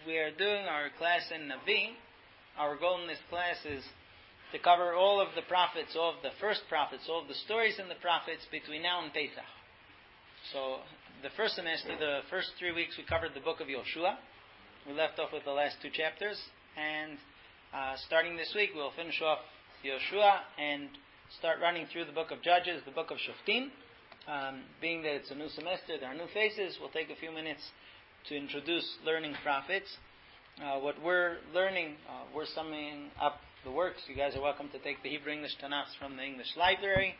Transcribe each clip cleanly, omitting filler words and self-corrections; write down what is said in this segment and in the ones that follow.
we are doing our class in Navi. Our goal in this class is to cover all of the prophets, all of the first prophets, all of the stories in the prophets between now and Pesach. So, the first semester, the first 3 weeks, we covered the book of Yoshua. We left off with the last 2 chapters, and starting this week, we'll finish off Yoshua and start running through the book of Judges, the book of Shoftim. Being that it's a new semester, there are new faces, we'll take a few minutes to introduce learning prophets. What we're learning, we're summing up the works. You guys are welcome to take the Hebrew English Tanakh from the English library.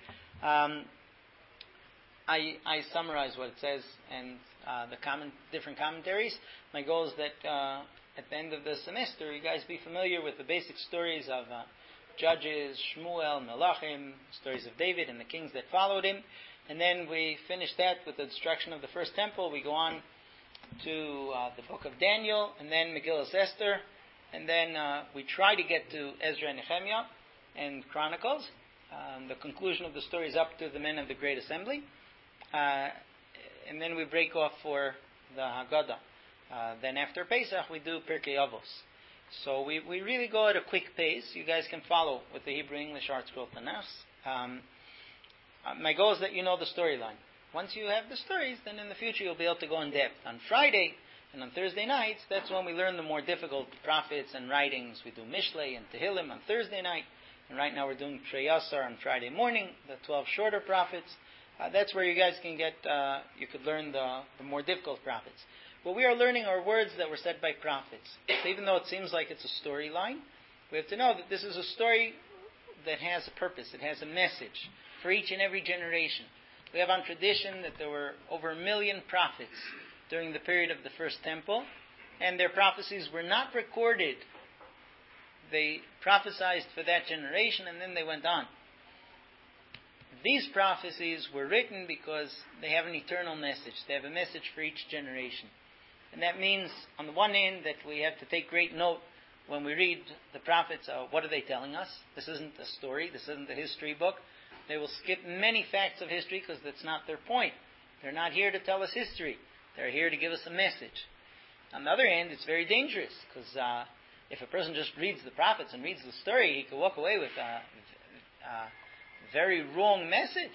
I summarize what it says and the different commentaries. My goal is that at the end of the semester, you guys be familiar with the basic stories of Judges, Shmuel, Melachim, stories of David and the kings that followed him. And then we finish that with the destruction of the first temple. We go on to the book of Daniel, and then Megillah Esther, and then we try to get to Ezra and Nehemiah and Chronicles. The conclusion of the story is up to the men of the Great Assembly. And then we break off for the Haggadah. Then after Pesach, we do Pirkei Avos. So we really go at a quick pace. You guys can follow with the Hebrew English Art Scroll Tanakh. My goal is that you know the storyline. Once you have the stories, then in the future you'll be able to go in depth. On Friday and on Thursday nights, that's when we learn the more difficult prophets and writings. We do Mishlei and Tehillim on Thursday night. And right now we're doing Trei Yasar on Friday morning, the 12 shorter prophets. That's where you guys can get, you could learn the more difficult prophets. But we are learning our words that were said by prophets. So even though it seems like it's a storyline, we have to know that this is a story that has a purpose. It has a message for each and every generation. We have on tradition that there were over 1 million prophets during the period of the first temple, and their prophecies were not recorded. They prophesied for that generation, and then they went on. These prophecies were written because they have an eternal message. They have a message for each generation. And that means, on the one hand, that we have to take great note when we read the prophets. What are they telling us? This isn't a story. This isn't a history book. They will skip many facts of history because that's not their point. They're not here to tell us history. They're here to give us a message. On the other hand, it's very dangerous because if a person just reads the prophets and reads the story, he could walk away with a very wrong message.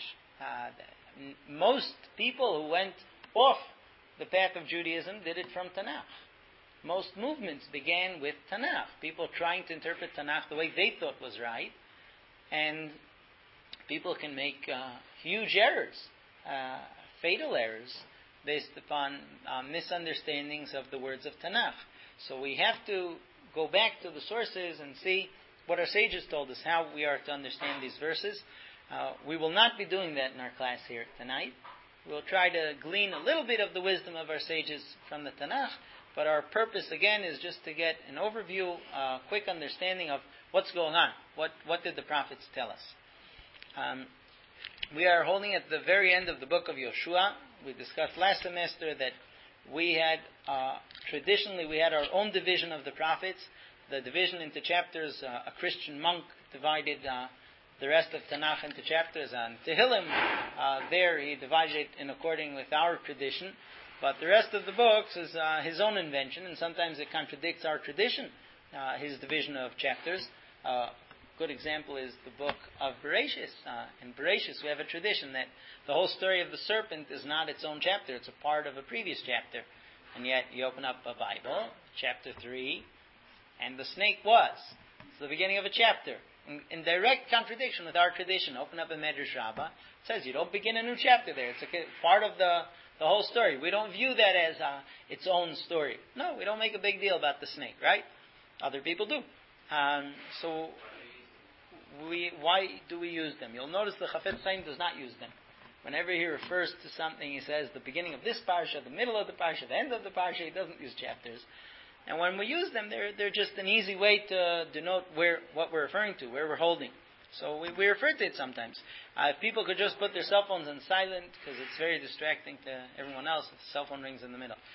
Most people who went off the path of Judaism did it from Tanakh. Most movements began with Tanakh. People trying to interpret Tanakh the way they thought was right. And people can make huge errors, fatal errors, based upon misunderstandings of the words of Tanakh. So we have to go back to the sources and see what our sages told us, how we are to understand these verses. We will not be doing that in our class here tonight. We'll try to glean a little bit of the wisdom of our sages from the Tanakh, but our purpose, again, is just to get an overview, quick understanding of what's going on. What did the prophets tell us? We are holding at the very end of the book of Yoshua. We discussed last semester that we had, traditionally, we had our own division of the prophets. The division into chapters, a Christian monk divided the rest of Tanakh into chapters. And Tehillim, there he divided it in according with our tradition. But the rest of the books is his own invention, and sometimes it contradicts our tradition, his division of chapters. Good example is the book of Bereshis. In Bereshis, we have a tradition that the whole story of the serpent is not its own chapter. It's a part of a previous chapter. And yet, you open up a Bible, chapter 3, and the snake was. It's the beginning of a chapter. In direct contradiction with our tradition, open up a Medrash Rabbah. It says you don't begin a new chapter there. It's a part of the whole story. We don't view that as its own story. No, we don't make a big deal about the snake, right? Other people do. So, why do we use them? You'll notice the Chafetz Chaim does not use them. Whenever he refers to something, he says the beginning of this parsha, the middle of the parsha, the end of the parsha. He doesn't use chapters. And when we use them, they're just an easy way to denote what we're referring to, where we're holding. So we refer to it sometimes. If people could just put their cell phones on silent, because it's very distracting to everyone else if the cell phone rings in the middle.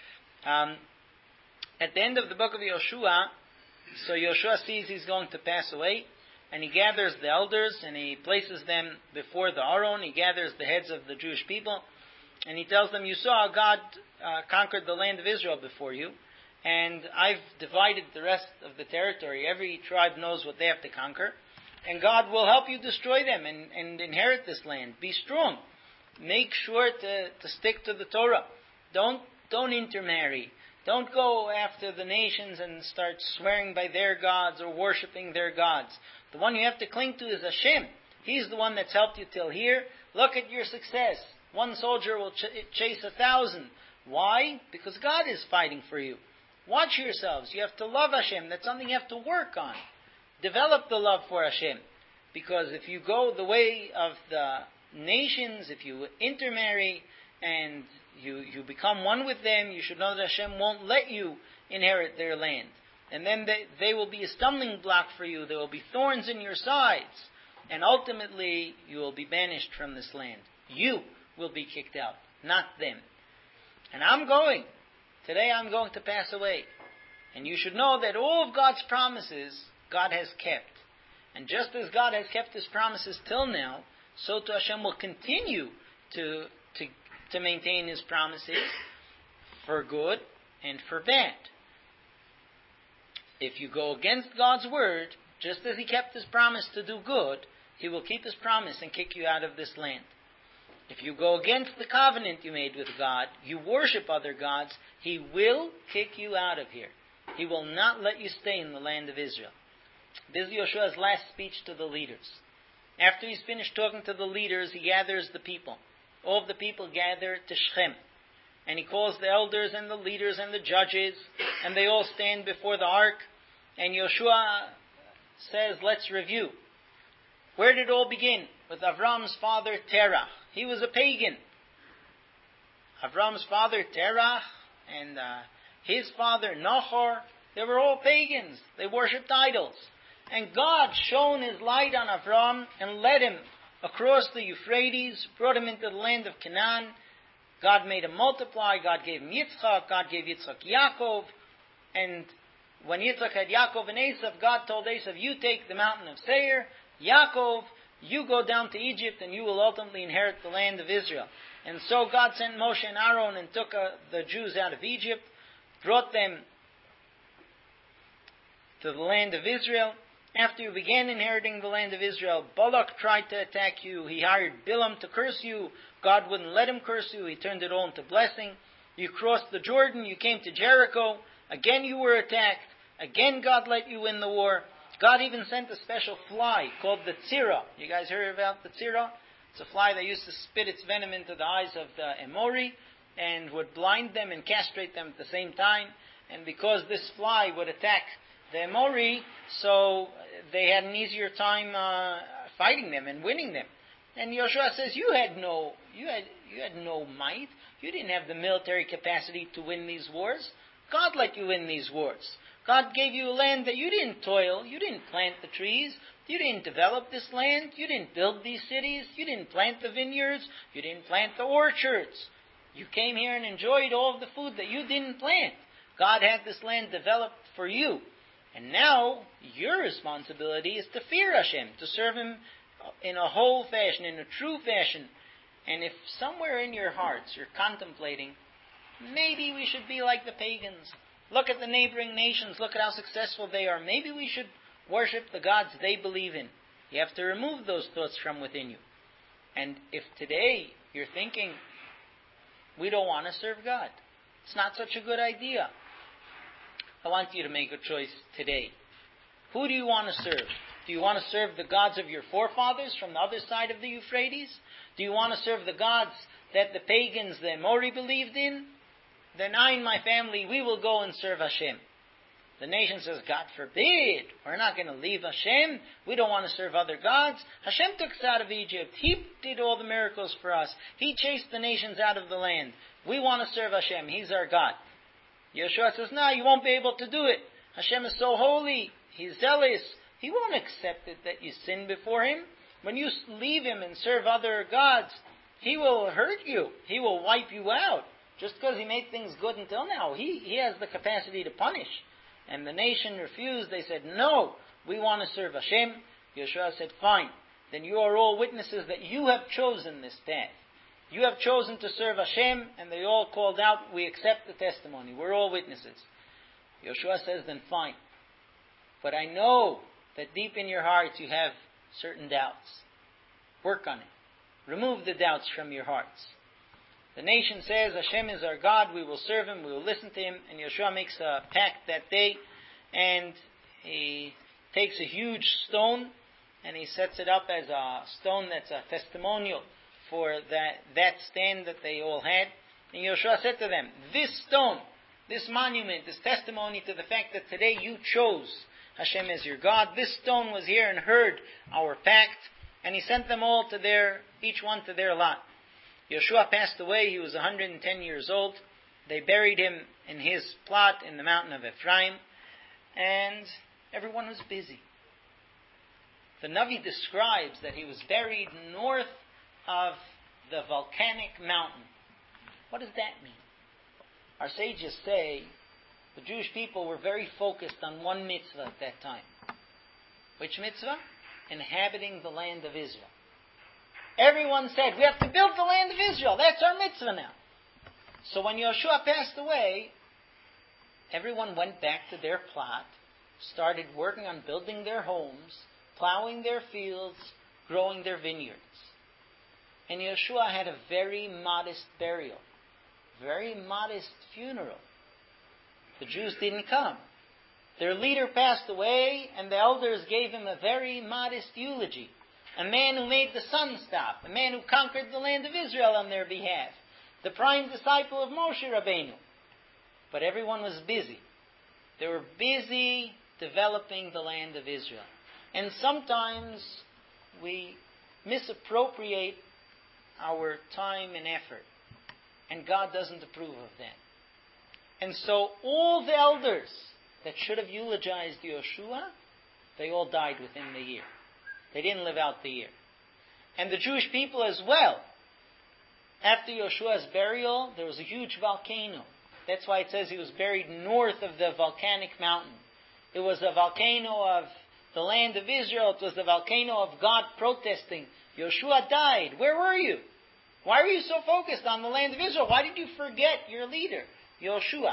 At the end of the book of Yoshua, so Yoshua sees he's going to pass away, and he gathers the elders, and he places them before the Aron. He gathers the heads of the Jewish people, and he tells them, you saw how God conquered the land of Israel before you, and I've divided the rest of the territory. Every tribe knows what they have to conquer, and God will help you destroy them and inherit this land. Be strong. Make sure to stick to the Torah. Don't intermarry. Don't go after the nations and start swearing by their gods or worshipping their gods. The one you have to cling to is Hashem. He's the one that's helped you till here. Look at your success. One soldier will chase 1,000. Why? Because God is fighting for you. Watch yourselves. You have to love Hashem. That's something you have to work on. Develop the love for Hashem. Because if you go the way of the nations, if you intermarry and you become one with them, you should know that Hashem won't let you inherit their land. And then they will be a stumbling block for you. There will be thorns in your sides. And ultimately, you will be banished from this land. You will be kicked out, not them. And today I'm going to pass away. And you should know that all of God's promises, God has kept. And just as God has kept His promises till now, so too Hashem will continue to maintain His promises for good and for bad. If you go against God's word, just as He kept His promise to do good, He will keep His promise and kick you out of this land. If you go against the covenant you made with God, you worship other gods, He will kick you out of here. He will not let you stay in the land of Israel. This is Yeshua's last speech to the leaders. After he's finished talking to the leaders, he gathers the people. All of the people gather to Shechem. And he calls the elders and the leaders and the judges, and they all stand before the ark. And Yeshua says, let's review. Where did it all begin? With Avram's father, Terah. He was a pagan. Avram's father, Terah, and his father, Nahor, they were all pagans. They worshipped idols. And God shone His light on Avram and led him across the Euphrates, brought him into the land of Canaan. God made him multiply. God gave him Yitzchak. God gave Yitzchak Yaakov. And when Yitzchak had Yaakov and Esav, God told Esav, you take the mountain of Seir. Yaakov, you go down to Egypt and you will ultimately inherit the land of Israel. And so God sent Moshe and Aaron and took the Jews out of Egypt, brought them to the land of Israel. After you began inheriting the land of Israel, Balak tried to attack you. He hired Bilam to curse you. God wouldn't let him curse you. He turned it all into blessing. You crossed the Jordan. You came to Jericho. Again you were attacked. Again God let you win the war. God even sent a special fly called the tzira. You guys heard about the tzira? It's a fly that used to spit its venom into the eyes of the Emori and would blind them and castrate them at the same time. And because this fly would attack the Emori, so they had an easier time fighting them and winning them. And Yeshua says, you had no might. You didn't have the military capacity to win these wars. God let you win these wars. God gave you a land that you didn't toil. You didn't plant the trees. You didn't develop this land. You didn't build these cities. You didn't plant the vineyards. You didn't plant the orchards. You came here and enjoyed all of the food that you didn't plant. God had this land developed for you. And now, your responsibility is to fear Hashem, to serve Him in a whole fashion, in a true fashion. And if somewhere in your hearts you're contemplating, maybe we should be like the pagans. Look at the neighboring nations. Look at how successful they are. Maybe we should worship the gods they believe in. You have to remove those thoughts from within you. And if today you're thinking, we don't want to serve God, it's not such a good idea, I want you to make a choice today. Who do you want to serve? Do you want to serve the gods of your forefathers from the other side of the Euphrates? Do you want to serve the gods that the pagans, the Amori, believed in? Then I and my family, we will go and serve Hashem. The nation says, God forbid, we're not going to leave Hashem. We don't want to serve other gods. Hashem took us out of Egypt. He did all the miracles for us. He chased the nations out of the land. We want to serve Hashem. He's our God. Yeshua says, no, you won't be able to do it. Hashem is so holy. He's zealous. He won't accept it that you sin before Him. When you leave Him and serve other gods, He will hurt you. He will wipe you out. Just because He made things good until now, He has the capacity to punish. And the nation refused. They said, no, we want to serve Hashem. Yeshua said, fine. Then you are all witnesses that you have chosen this path. You have chosen to serve Hashem, and they all called out, we accept the testimony. We're all witnesses. Yoshua says, then fine. But I know that deep in your hearts you have certain doubts. Work on it. Remove the doubts from your hearts. The nation says, Hashem is our God, we will serve Him, we will listen to Him. And Yoshua makes a pact that day, and he takes a huge stone, and he sets it up as a stone that's a testimonial for that stand that they all had. And Yoshua said to them, this stone, this monument, this testimony to the fact that today you chose Hashem as your God, this stone was here and heard our pact, and he sent them all to each one to their lot. Yoshua passed away, he was 110 years old. They buried him in his plot in the mountain of Ephraim, and everyone was busy. The Navi describes that he was buried north of the volcanic mountain. What does that mean? Our sages say the Jewish people were very focused on one mitzvah at that time. Which mitzvah? Inhabiting the land of Israel. Everyone said, we have to build the land of Israel. That's our mitzvah now. So when Yoshua passed away, everyone went back to their plot, started working on building their homes, plowing their fields, growing their vineyards. And Yoshua had a very modest burial, very modest funeral. The Jews didn't come. Their leader passed away, and the elders gave him a very modest eulogy. A man who made the sun stop, a man who conquered the land of Israel on their behalf, the prime disciple of Moshe Rabbeinu. But everyone was busy. They were busy developing the land of Israel. And sometimes we misappropriate our time and effort. And God doesn't approve of that. And so all the elders that should have eulogized Yoshua, they all died within the year. They didn't live out the year. And the Jewish people as well. After Yoshua's burial, there was a huge volcano. That's why it says he was buried north of the volcanic mountain. It was a volcano of the land of Israel. It was the volcano of God protesting. Yoshua died. Where were you? Why were you so focused on the land of Israel? Why did you forget your leader, Yoshua?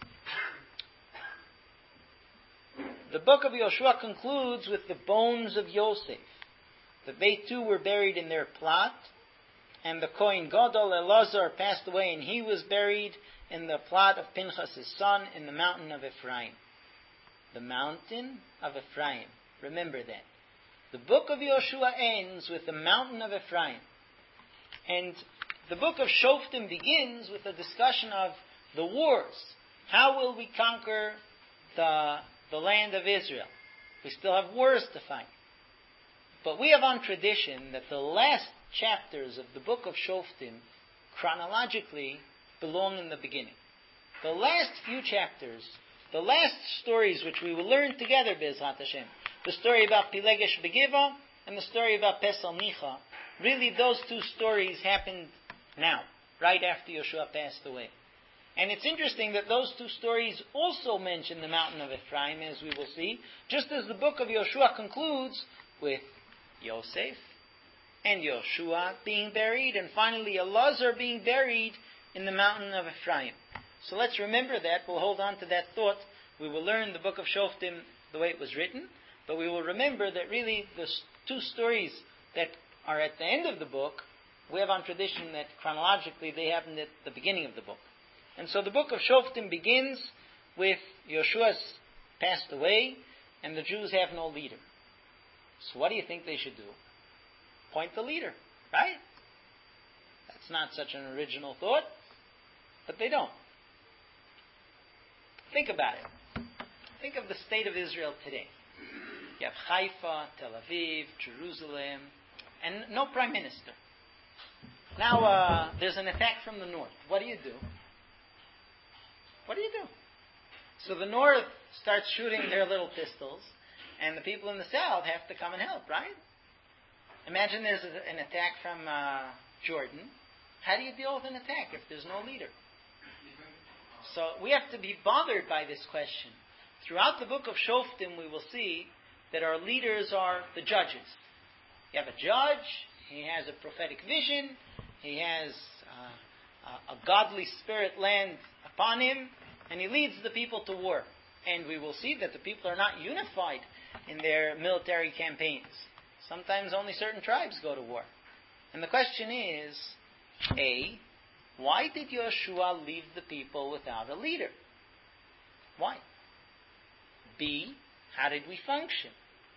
The book of Yoshua concludes with the bones of Yosef. That they too were buried in their plot. And the Kohen Gadol Elazar passed away, and he was buried in the plot of Pinchas his son in the mountain of Ephraim. The mountain of Ephraim. Remember that. The book of Yoshua ends with the mountain of Ephraim. And the book of Shoftim begins with a discussion of the wars. How will we conquer the land of Israel? We still have wars to fight. But we have on tradition that the last chapters of the book of Shoftim chronologically belong in the beginning. The last few chapters, the last stories which we will learn together, Be'ezrat Hashem, the story about Pilegesh Begiva and the story about Pesel Micha, really those two stories happened now, right after Yoshua passed away. And it's interesting that those two stories also mention the mountain of Ephraim, as we will see, just as the book of Yoshua concludes with Yosef and Yoshua being buried, and finally Elazar being buried in the mountain of Ephraim. So let's remember that. We'll hold on to that thought. We will learn the book of Shoftim the way it was written, but we will remember that really the two stories that are at the end of the book, we have on tradition that chronologically they happened at the beginning of the book. And so the book of Shoftim begins with Yoshua's passed away, and the Jews have no leader. So what do you think they should do? Appoint the leader, right? That's not such an original thought, but they don't. Think about it. Think of the state of Israel today. You have Haifa, Tel Aviv, Jerusalem, and no prime minister. Now there's an attack from the north. What do? What do? So the north starts shooting their little pistols, and the people in the south have to come and help, right? Imagine there's an attack from Jordan. How do you deal with an attack if there's no leader? So we have to be bothered by this question. Throughout the book of Shoftim, we will see that our leaders are the judges. You have a judge, he has a prophetic vision, he has a godly spirit land upon him, and he leads the people to war. And we will see that the people are not unified in their military campaigns. Sometimes only certain tribes go to war. And the question is, A, why did Yoshua leave the people without a leader? Why? B, how did we function?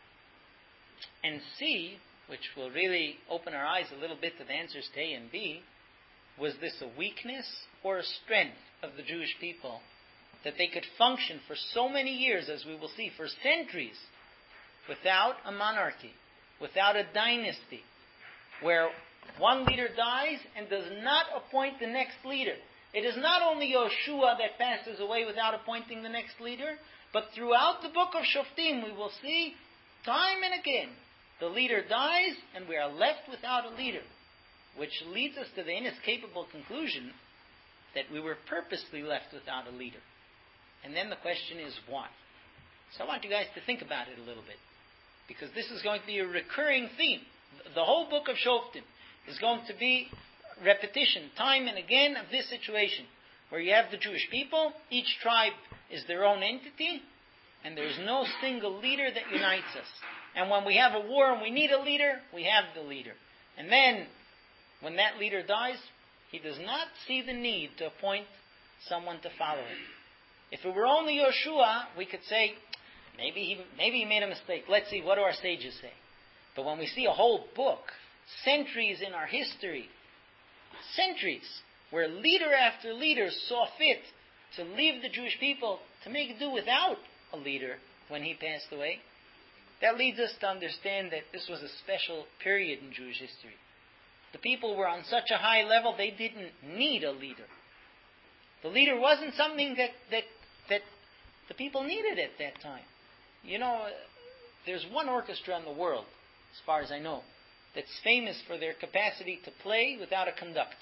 And C, which will really open our eyes a little bit to the answers to A and B, was this a weakness or a strength of the Jewish people that they could function for so many years, as we will see, for centuries, without a monarchy, without a dynasty, where one leader dies and does not appoint the next leader. It is not only Yoshua that passes away without appointing the next leader, but throughout the book of Shoftim we will see time and again the leader dies and we are left without a leader, which leads us to the inescapable conclusion that we were purposely left without a leader. And then the question is why? So I want you guys to think about it a little bit, because this is going to be a recurring theme. The whole book of Shoftim is going to be repetition, time and again, of this situation, where you have the Jewish people, each tribe is their own entity, and there's no single leader that unites us. And when we have a war and we need a leader, we have the leader. And then, when that leader dies, he does not see the need to appoint someone to follow him. If it were only Yoshua, we could say, maybe he made a mistake. Let's see, what do our sages say? But when we see a whole book, centuries in our history, centuries, where leader after leader saw fit to leave the Jewish people to make do without a leader when he passed away, that leads us to understand that this was a special period in Jewish history. The people were on such a high level, they didn't need a leader. The leader wasn't something that the people needed at that time. You know, there's one orchestra in the world, as far as I know, that's famous for their capacity to play without a conductor.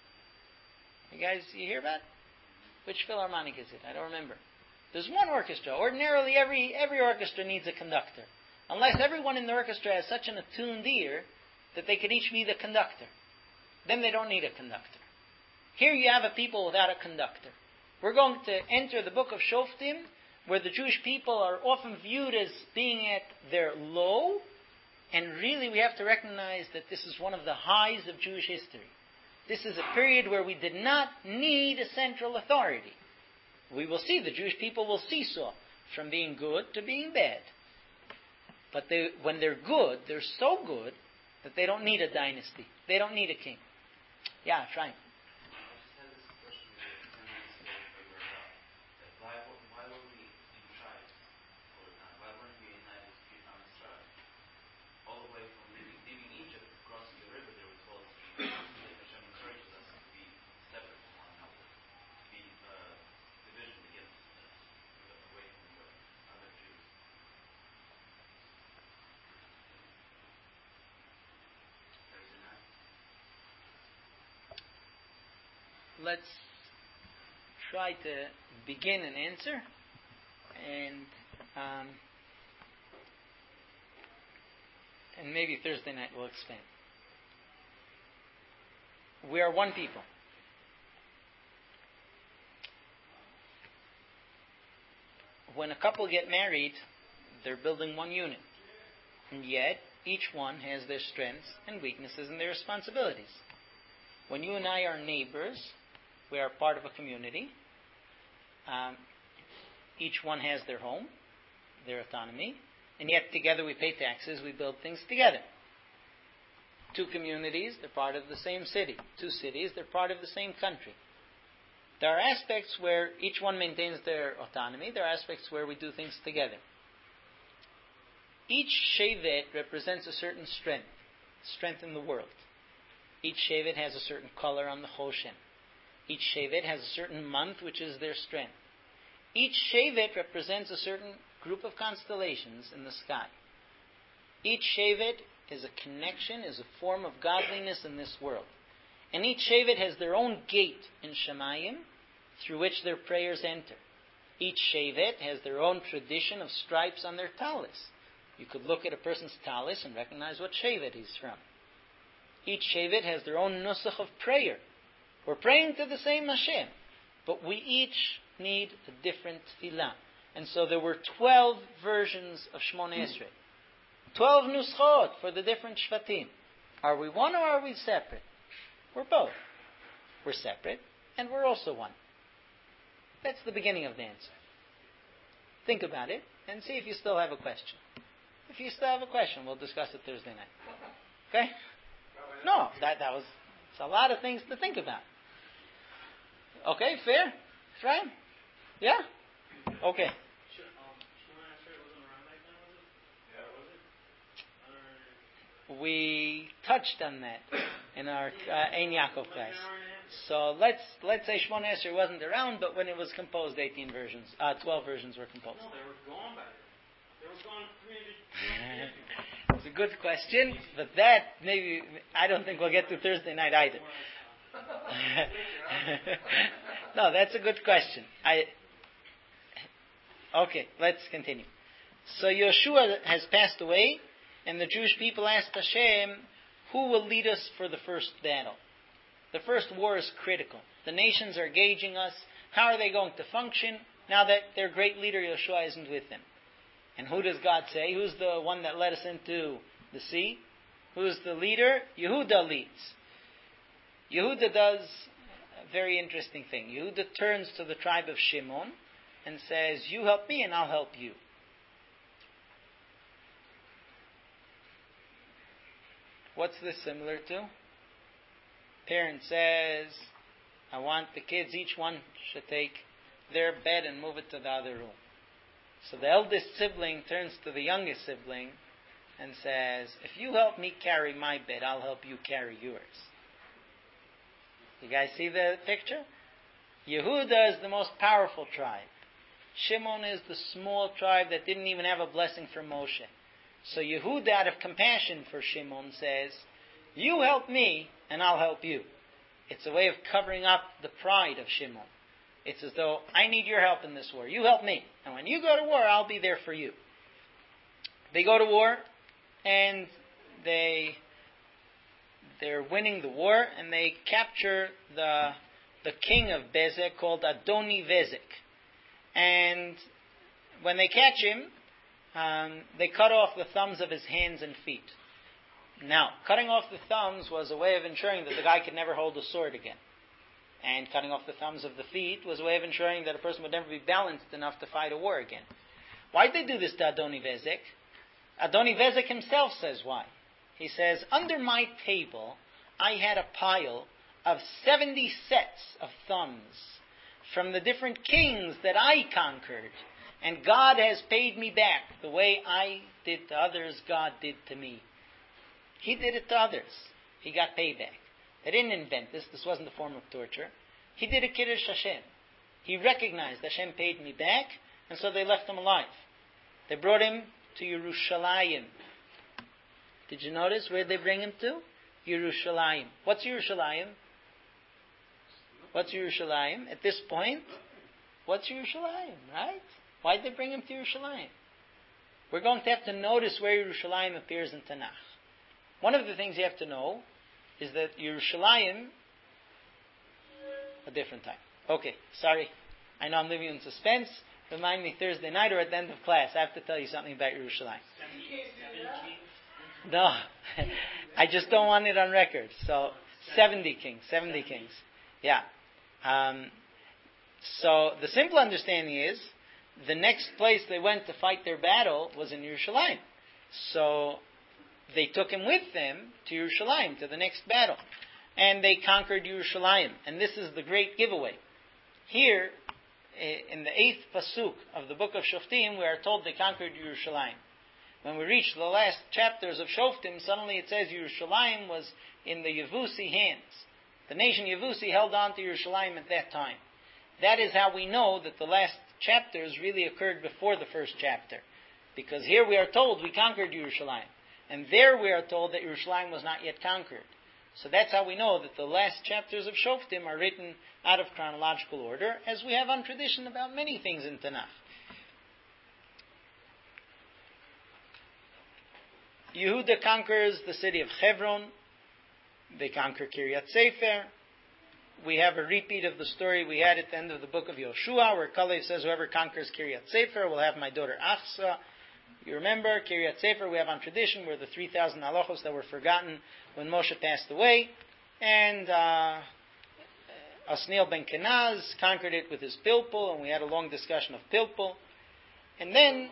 You guys, you hear about? Which Philharmonic is it? I don't remember. There's one orchestra. Ordinarily, every orchestra needs a conductor. Unless everyone in the orchestra has such an attuned ear that they could each be the conductor. Then they don't need a conductor. Here you have a people without a conductor. We're going to enter the book of Shoftim, where the Jewish people are often viewed as being at their low, and really we have to recognize that this is one of the highs of Jewish history. This is a period where we did not need a central authority. We will see the Jewish people will seesaw from being good to being bad. But when they're good, they're so good that they don't need a dynasty. They don't need a king. Yeah, try. Let's try to begin and answer, and maybe Thursday night we'll expand. We are one people. When a couple get married, they're building one unit, and yet each one has their strengths and weaknesses and their responsibilities. When you and I are neighbors, we are part of a community. Each one has their home, their autonomy, and yet together we pay taxes, we build things together. Two communities, they're part of the same city. Two cities, they're part of the same country. There are aspects where each one maintains their autonomy. There are aspects where we do things together. Each shevet represents a certain strength in the world. Each shevet has a certain color on the Choshen. Each shevet has a certain month, which is their strength. Each shevet represents a certain group of constellations in the sky. Each shevet is a connection, is a form of godliness in this world. And each shevet has their own gate in Shemayim through which their prayers enter. Each shevet has their own tradition of stripes on their talis. You could look at a person's talis and recognize what shevet he's from. Each shevet has their own nusach of prayer. We're praying to the same Hashem, but we each need a different tefillah. And so there were 12 versions of Shmona Esrei. 12 nuschot for the different shvatim. Are we one or are we separate? We're both. We're separate and we're also one. That's the beginning of the answer. Think about it and see if you still have a question. If you still have a question, we'll discuss it Thursday night. Okay? No, that was it's a lot of things to think about. Okay, fair? Right? Yeah? Okay. We touched on that in our Ein Yaakov class. So let's say Shmona Esrei wasn't around, but when it was composed, 12 versions were composed. No, they were gone by then. They were gone 300 It's a good question, but that maybe I don't think we'll get to Thursday night either. No, that's a good question. Okay, let's continue. So Yeshua has passed away, and the Jewish people asked Hashem, who will lead us for the first battle? The first war is critical. The nations are gauging us. How are they going to function now that their great leader Yeshua isn't with them? And who does God say? Who's the one that led us into the sea? Who's the leader? Yehuda leads. Yehuda does a very interesting thing. Yehuda turns to the tribe of Shimon and says, you help me and I'll help you. What's this similar to? Parent says, I want the kids, each one should take their bed and move it to the other room. So the eldest sibling turns to the youngest sibling and says, if you help me carry my bed, I'll help you carry yours. You guys see the picture? Yehuda is the most powerful tribe. Shimon is the small tribe that didn't even have a blessing from Moshe. So Yehuda, out of compassion for Shimon, says, you help me and I'll help you. It's a way of covering up the pride of Shimon. It's as though, I need your help in this war. You help me. And when you go to war, I'll be there for you. They go to war, and they're winning the war, and they capture the king of Bezek called Adoni Vezek. And when they catch him, they cut off the thumbs of his hands and feet. Now, cutting off the thumbs was a way of ensuring that the guy could never hold a sword again. And cutting off the thumbs of the feet was a way of ensuring that a person would never be balanced enough to fight a war again. Why did they do this to Adoni Vezek? Adoni Vezek himself says why. He says, under my table, I had a pile of 70 sets of thumbs from the different kings that I conquered. And God has paid me back the way I did to others, God did to me. He did it to others. He got payback. They didn't invent this. This wasn't a form of torture. He did a Kiddush Hashem. He recognized Hashem paid me back, and so they left him alive. They brought him to Yerushalayim. Did you notice where they bring him to? Yerushalayim. What's Yerushalayim? What's Yerushalayim? At this point, what's Yerushalayim, right? Why did they bring him to Yerushalayim? We're going to have to notice where Yerushalayim appears in Tanakh. One of the things you have to know is that Yerushalayim, a different time. Okay, sorry. I know I'm leaving you in suspense. Remind me Thursday night or at the end of class. I have to tell you something about Yerushalayim. No, I just don't want it on record. So, 70 kings. Yeah. So, the simple understanding is, the next place they went to fight their battle was in Yerushalayim. So, they took him with them to Yerushalayim, to the next battle. And they conquered Yerushalayim. And this is the great giveaway. Here, in the 8th pasuk of the book of Shoftim, we are told they conquered Yerushalayim. When we reach the last chapters of Shoftim, suddenly it says Yerushalayim was in the Yevusi hands. The nation Yevusi held on to Yerushalayim at that time. That is how we know that the last chapters really occurred before the first chapter. Because here we are told we conquered Yerushalayim. And there we are told that Yerushalayim was not yet conquered. So that's how we know that the last chapters of Shoftim are written out of chronological order, as we have on tradition about many things in Tanakh. Yehuda conquers the city of Hebron. They conquer Kiryat Sefer. we have a repeat of the story we had at the end of the book of Yoshua, where Kalev says, whoever conquers Kiryat Sefer will have my daughter Achsa. You remember, Kiryat Sefer, we have on tradition, were the 3,000 halachos that were forgotten when Moshe passed away. And Asniel ben Kenaz conquered it with his pilpul, and we had a long discussion of pilpul. And then,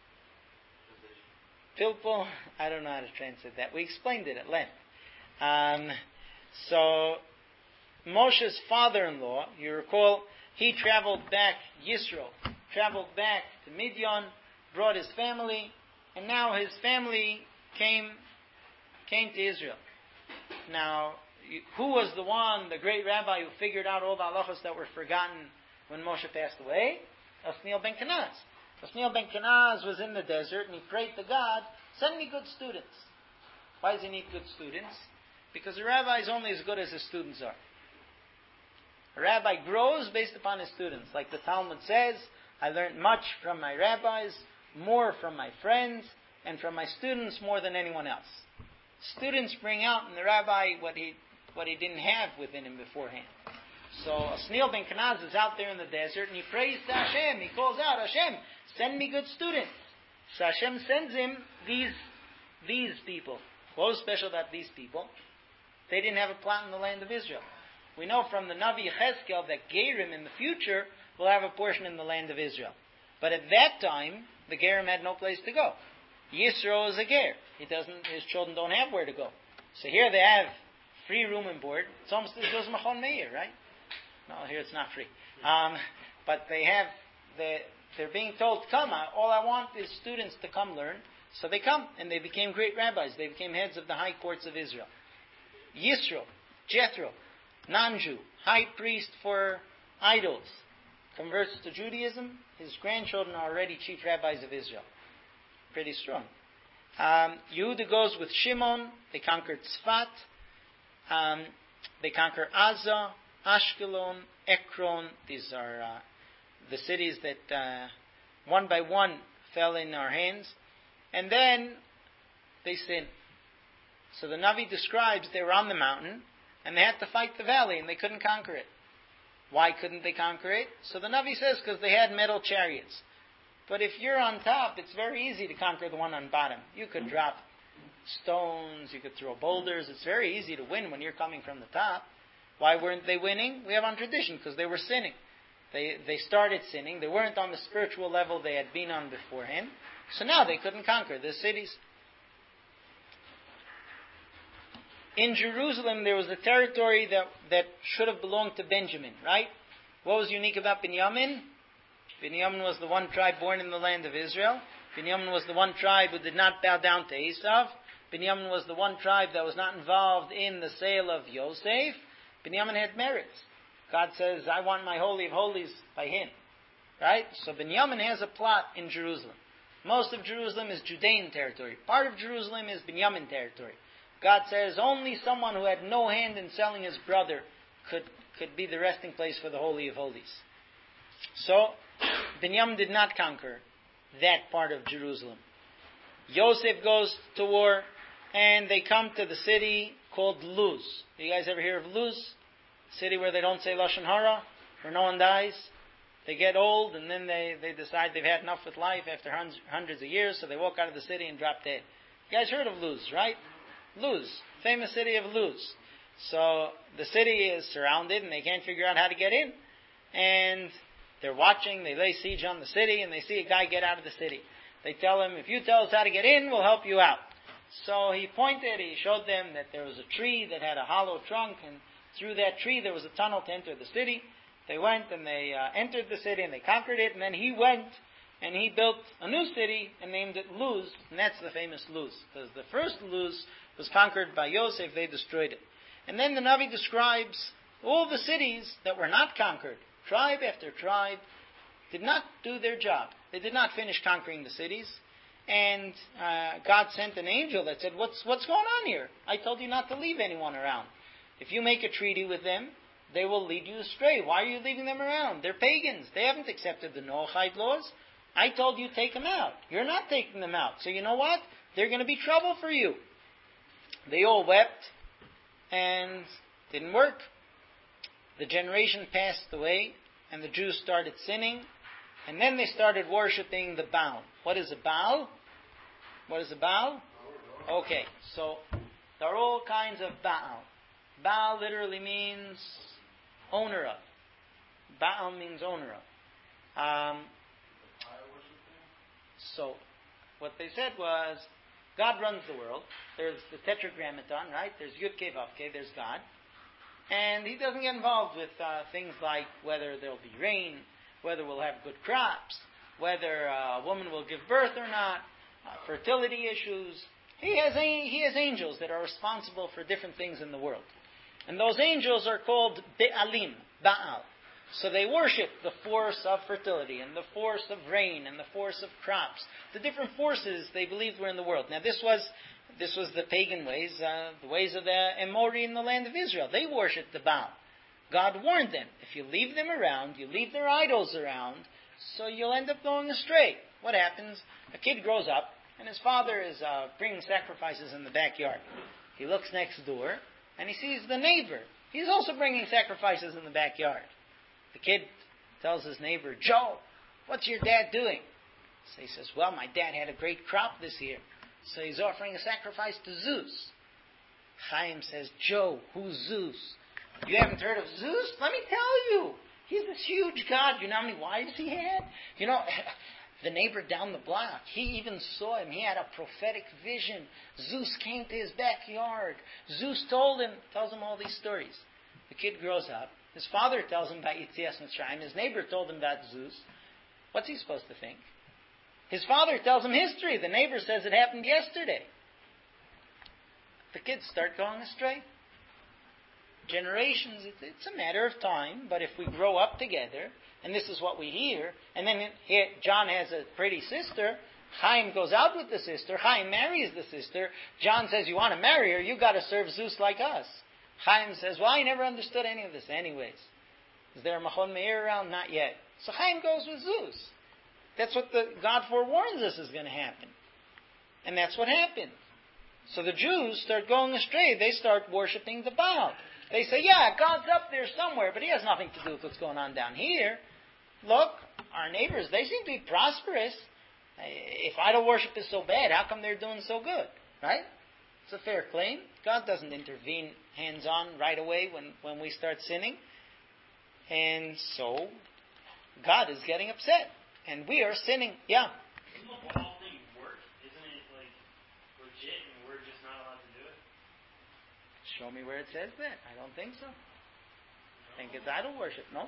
pilpul, I don't know how to translate that. We explained it at length. So, Moshe's father-in-law, you recall, he traveled back, Yisro, traveled back to Midian, brought his family, and now his family came to Israel. Now, who was the great rabbi who figured out all the halachos that were forgotten when Moshe passed away? Asniel ben Kenaz. Asniel ben Kenaz was in the desert, and he prayed to God, send me good students. Why does he need good students? Because a rabbi is only as good as his students are. A rabbi grows based upon his students. Like the Talmud says, I learned much from my rabbis, more from my friends, and from my students more than anyone else. Students bring out in the rabbi what he didn't have within him beforehand. So Asniel ben Kenaz is out there in the desert, and he prays to Hashem. He calls out, Hashem, send me good students. So Hashem sends him these people. What was special about these people? They didn't have a plot in the land of Israel. We know from the Navi Yechezkel that Gerim in the future will have a portion in the land of Israel. But at that time, the Gerim had no place to go. Yisro is a Ger. His children don't have where to go. So here they have free room and board. It's almost as good as Machon Meir, right? No, here it's not free. But they're being told, come, all I want is students to come learn. So they come, and they became great rabbis. They became heads of the high courts of Israel. Yisro, Jethro, non-Jew, high priest for idols, converts to Judaism. His grandchildren are already chief rabbis of Israel. Pretty strong. Yehuda goes with Shimon. They conquered Tzfat. They conquer Aza, Ashkelon, Ekron. These are the cities that one by one fell in our hands. And then they sin. So the Navi describes they were on the mountain, and they had to fight the valley, and they couldn't conquer it. Why couldn't they conquer it? So the Navi says, because they had metal chariots. But if you're on top, it's very easy to conquer the one on bottom. You could drop stones, you could throw boulders. It's very easy to win when you're coming from the top. Why weren't they winning? We have on tradition, because they were sinning. They started sinning. They weren't on the spiritual level they had been on beforehand. So now they couldn't conquer the cities. In Jerusalem, there was a territory that should have belonged to Benjamin, right? What was unique about Binyamin? Binyamin was the one tribe born in the land of Israel. Binyamin was the one tribe who did not bow down to Esav. Binyamin was the one tribe that was not involved in the sale of Yosef. Binyamin had merits. God says, I want my Holy of Holies by him. Right? So Binyamin has a plot in Jerusalem. Most of Jerusalem is Judean territory. Part of Jerusalem is Binyamin territory. God says only someone who had no hand in selling his brother could be the resting place for the Holy of Holies. So, Binyamin did not conquer that part of Jerusalem. Yosef goes to war, and they come to the city called Luz. You guys ever hear of Luz? City where they don't say Lashon Hara, where no one dies. They get old, and then they decide they've had enough with life after hundreds of years, so they walk out of the city and drop dead. You guys heard of Luz, right? Luz, famous city of Luz. So the city is surrounded, and they can't figure out how to get in. And they're watching, they lay siege on the city, and they see a guy get out of the city. They tell him, if you tell us how to get in, we'll help you out. So he showed them that there was a tree that had a hollow trunk, and through that tree there was a tunnel to enter the city. They went and they entered the city and they conquered it, and then he went and he built a new city and named it Luz, and that's the famous Luz. Because the first Luz was conquered by Yosef, they destroyed it. And then the Navi describes all the cities that were not conquered. Tribe after tribe did not do their job. They did not finish conquering the cities. And God sent an angel that said, what's going on here? I told you not to leave anyone around. If you make a treaty with them, they will lead you astray. Why are you leaving them around? They're pagans. They haven't accepted the Noahide laws. I told you take them out. You're not taking them out. So you know what? They're going to be trouble for you. They all wept and didn't work. the generation passed away, and the Jews started sinning, and then they started worshipping the Baal. What is a Baal? What is a Baal? Okay, so there are all kinds of Baal. Baal literally means owner of. Baal means owner of. So, what they said was, God runs the world. There's the Tetragrammaton, right? There's Yud Kei Vav Kei, there's God. And He doesn't get involved with things like whether there'll be rain, whether we'll have good crops, whether a woman will give birth or not, fertility issues. He has angels that are responsible for different things in the world. And those angels are called Be'alim, Baal. So they worship the force of fertility and the force of rain and the force of crops. The different forces they believed were in the world. Now this was the pagan ways, the ways of the Amori in the land of Israel. They worshipped the Baal. God warned them, if you leave them around, you leave their idols around, so you'll end up going astray. What happens? A kid grows up, and his father is bringing sacrifices in the backyard. He looks next door, and he sees the neighbor. He's also bringing sacrifices in the backyard. The kid tells his neighbor, Joe, what's your dad doing? So he says, well, my dad had a great crop this year, so he's offering a sacrifice to Zeus. Chaim says, Joe, who's Zeus? You haven't heard of Zeus? Let me tell you. He's this huge god. You know how many wives he had? You know, the neighbor down the block, he even saw him. He had a prophetic vision. Zeus came to his backyard. Zeus tells him all these stories. The kid grows up. His father tells him about Yetzias Mitzrayim. His neighbor told him about Zeus. What's he supposed to think? His father tells him history. The neighbor says it happened yesterday. The kids start going astray. Generations, it's a matter of time, but if we grow up together, and this is what we hear, and then John has a pretty sister, Chaim goes out with the sister, Chaim marries the sister, John says, you want to marry her, you got to serve Zeus like us. Chaim says, well, I never understood any of this anyways. Is there a Machon Meir around? Not yet. So Chaim goes with Zeus. That's what God forewarns us is going to happen. And that's what happened. So the Jews start going astray. They start worshipping the Baal. They say, yeah, God's up there somewhere, but He has nothing to do with what's going on down here. Look, our neighbors, they seem to be prosperous. If idol worship is so bad, how come they're doing so good? Right? It's a fair claim. God doesn't intervene hands-on right away when we start sinning. And so, God is getting upset. And we are sinning. Yeah? Doesn't the whole thing work? Isn't it, legit and we're just not allowed to do it? Show me where it says that. I don't think so. I think it's idol worship, no?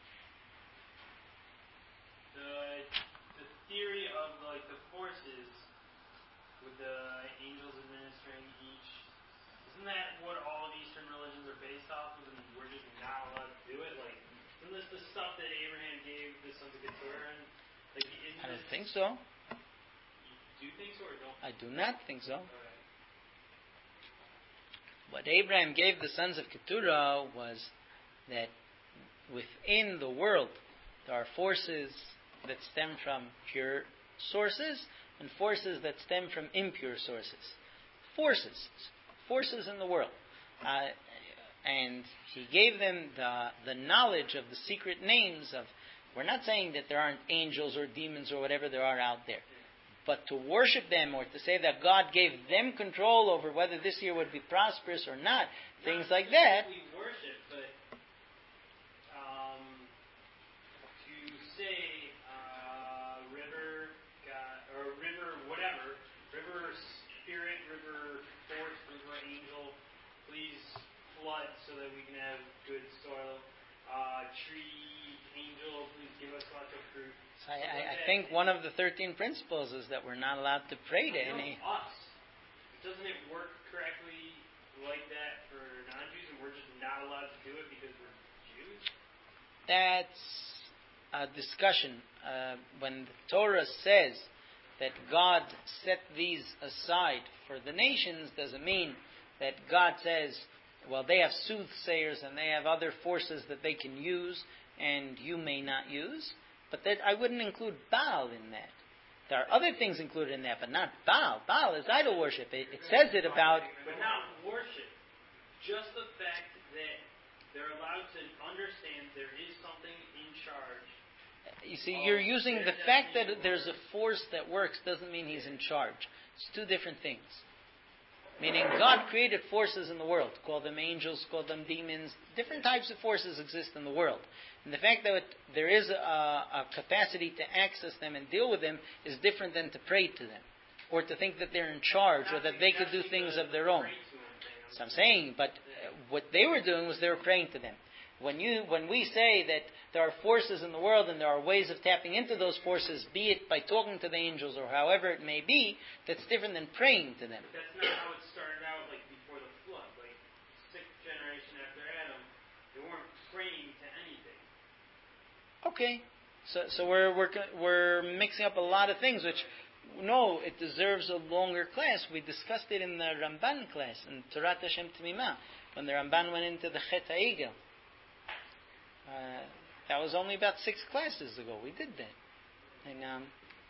The theory of the forces with the angels administering each, isn't that what all of Eastern religions are based off of, and we're just not allowed to do it? Isn't this the stuff that Abraham gave the sons of Keturah? I don't think so. Do you think so or don't? I do not think so. Okay. What Abraham gave the sons of Keturah was that within the world there are forces that stem from pure sources and forces that stem from impure sources. Forces in the world. And He gave them the knowledge of the secret names of, we're not saying that there aren't angels or demons or whatever there are out there. But to worship them or to say that God gave them control over whether this year would be prosperous or not, things like that. We worship, but to say river, God, or river, whatever, river spirit, river force, river angel, please flood so that we can have good soil. Tree, angel, please give us lots of fruit. I think one of the 13 principles is that we're not allowed to pray to any. Us. Doesn't it work correctly like that for non-Jews, and we're just not allowed to do it because we're Jews? That's a discussion. When the Torah says that God set these aside for the nations, doesn't mean that God says, well, they have soothsayers and they have other forces that they can use and you may not use. But that I wouldn't include Baal in that. There are other things included in that, but not Baal. Baal is idol worship. It says it about... But not worship. Just the fact that they're allowed to understand there is something in charge. You see, you're using the fact that there's a force that works doesn't mean he's in charge. It's two different things. Meaning God created forces in the world. Call them angels, call them demons. Different types of forces exist in the world. And the fact that there is a capacity to access them and deal with them is different than to pray to them. Or to think that they're in charge or that they could do things of their own. So I'm saying, but what they were doing was they were praying to them. When we say that there are forces in the world and there are ways of tapping into those forces, be it by talking to the angels or however it may be, that's different than praying to them. But that's not how it started out, like before the flood. Like 6th generation after Adam, they weren't praying to anything. Okay, so we're mixing up a lot of things, which no, it deserves a longer class. We discussed it in the Ramban class in Torat Hashem Tmimah when the Ramban went into the Chet HaEgel. That was only about 6 classes ago. We did that. And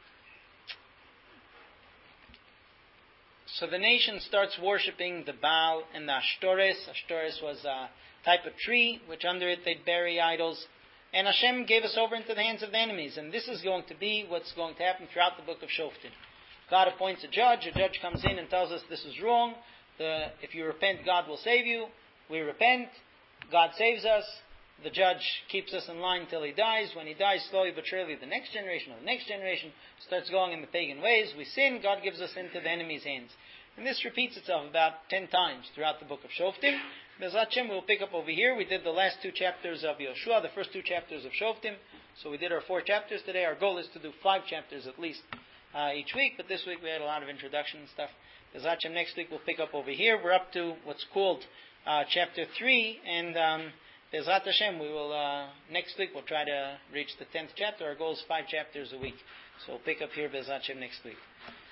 so the nation starts worshipping the Baal and the Ashtores. Ashtores was a type of tree, which under it they'd bury idols. And Hashem gave us over into the hands of the enemies. And this is going to be what's going to happen throughout the book of Shoftim. God appoints a judge comes in and tells us this is wrong. If you repent, God will save you. We repent. God saves us. The judge keeps us in line till he dies. When he dies, slowly but surely, the next generation starts going in the pagan ways. We sin, God gives us into the enemy's hands. And this repeats itself about 10 times throughout the book of Shoftim. Be'ezrat Hashem, we'll pick up over here. We did the last 2 chapters of Yoshua, the first 2 chapters of Shoftim. So we did our 4 chapters today. Our goal is to do 5 chapters at least each week. But this week we had a lot of introduction and stuff. Be'ezrat Hashem, next week we'll pick up over here. We're up to what's called chapter 3. And Be'ezrat Hashem, we will, next week we'll try to reach the 10th chapter. Our goal is 5 chapters a week. So we'll pick up here Be'ezrat Hashem next week.